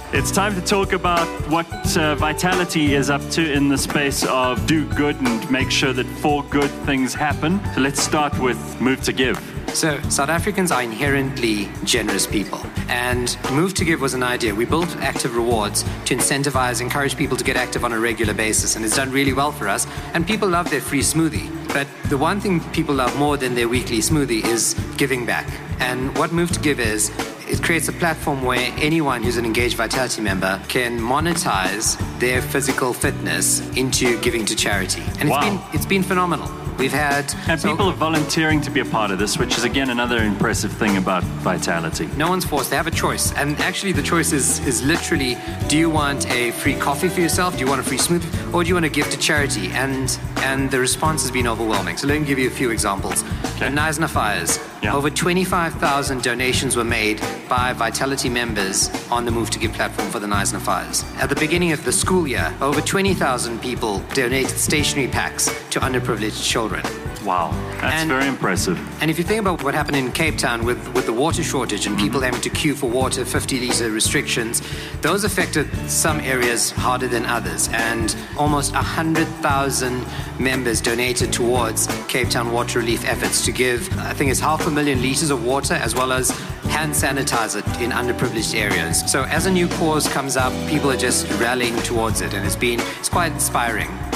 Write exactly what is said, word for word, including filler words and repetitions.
It's time to talk about what uh, Vitality is up to in the space of do good and make sure that four good things happen. So let's start with Move to Give. So South Africans are inherently generous people, and Move to Give was an idea. We built active rewards to incentivize, encourage people to get active on a regular basis, and it's done really well for us, and people love their free smoothie. But the one thing people love more than their weekly smoothie is giving back. And what Move to Give is, it creates a platform where anyone who's an engaged Vitality member can monetize their physical fitness into giving to charity. And wow. it's been it's been phenomenal. We've had... And so, people are volunteering to be a part of this, which is, again, another impressive thing about Vitality. No one's forced. They have a choice. And actually, the choice is, is literally, do you want a free coffee for yourself? Do you want a free smoothie? Or do you want to give to charity? And and the response has been overwhelming. So let me give you a few examples. Okay. The Knysna Fires. Yeah. Over twenty-five thousand donations were made by Vitality members on the Move to Give platform for the Knysna Fires. At the beginning of the school year, over twenty thousand people donated stationery packs to underprivileged children. Wow, that's and, very impressive. And if you think about what happened in Cape Town with, with the water shortage and people having to queue for water, fifty litre restrictions, those affected some areas harder than others. And almost one hundred thousand members donated towards Cape Town water relief efforts to give, I think it's half a million litres of water as well as hand sanitizer in underprivileged areas. So as a new cause comes up, people are just rallying towards it, and it's been, it's quite inspiring.